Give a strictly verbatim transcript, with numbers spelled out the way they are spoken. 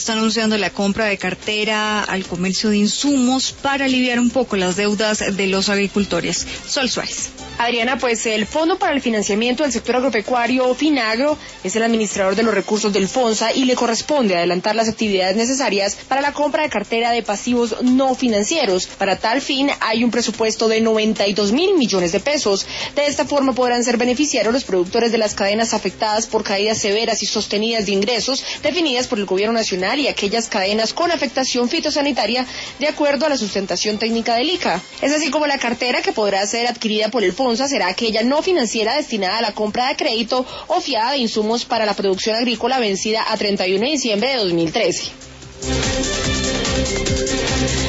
está anunciando la compra de cartera al comercio de insumos para aliviar un poco las deudas de los agricultores. Sol Suárez. Adriana, pues el Fondo para el Financiamiento del Sector Agropecuario, FINAGRO, es el administrador de los recursos del FONSA y le corresponde adelantar las actividades necesarias para la compra de cartera de pasivos no financieros. Para tal fin, hay un presupuesto de noventa y dos mil millones de pesos. De esta forma podrán ser beneficiarios los productores de las cadenas afectadas por caídas severas y sostenidas de ingresos definidas por el Gobierno Nacional y aquellas cadenas con afectación fitosanitaria de acuerdo a la sustentación técnica del I C A. Es así como la cartera que podrá ser adquirida por el FONSA será aquella no financiera destinada a la compra de crédito o fiada de insumos para la producción agrícola vencida a treinta y uno de diciembre de dos mil trece.